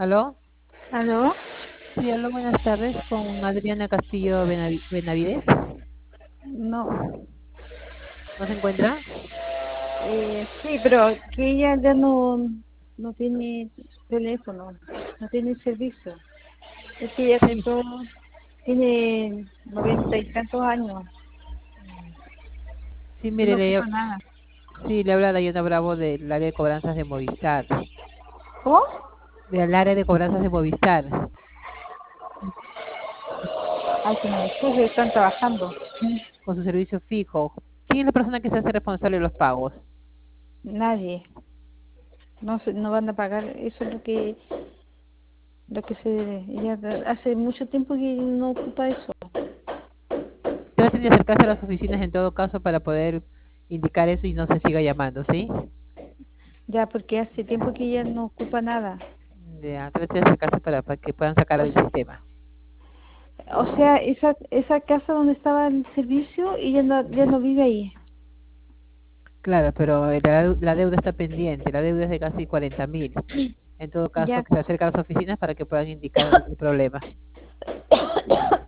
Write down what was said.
¿Aló? ¿Aló? Sí, aló, buenas tardes, con Adriana Castillo Benavides. No. ¿No se encuentra? Sí, pero que ella ya no tiene teléfono, no tiene servicio. Es que ella Sí, compró, tiene 90 y tantos años, sí, no mire, ocupa nada. sí, le habla Dayana Bravo del área de cobranzas de Movistar, ¿Cómo? del área de cobranzas de Movistar, Ay, que me escuche, están trabajando. con su servicio fijo. ¿Quién es la persona que se hace responsable de los pagos? Nadie. No van a pagar. Eso es lo que se debe. Ella hace mucho tiempo que no ocupa eso. Usted va a tener que acercarse a las oficinas en todo caso para poder indicar eso y no se siga llamando, ¿sí? Ya, porque hace tiempo que ella no ocupa nada. Ya, trate de acercarse para que puedan sacar O del sea, sistema. esa casa donde estaba el servicio, ella ya no vive ahí. Claro, pero la deuda está pendiente, la deuda es de casi 40.000. En todo caso, Ya, que se acerque a las oficinas para que puedan indicar el problema.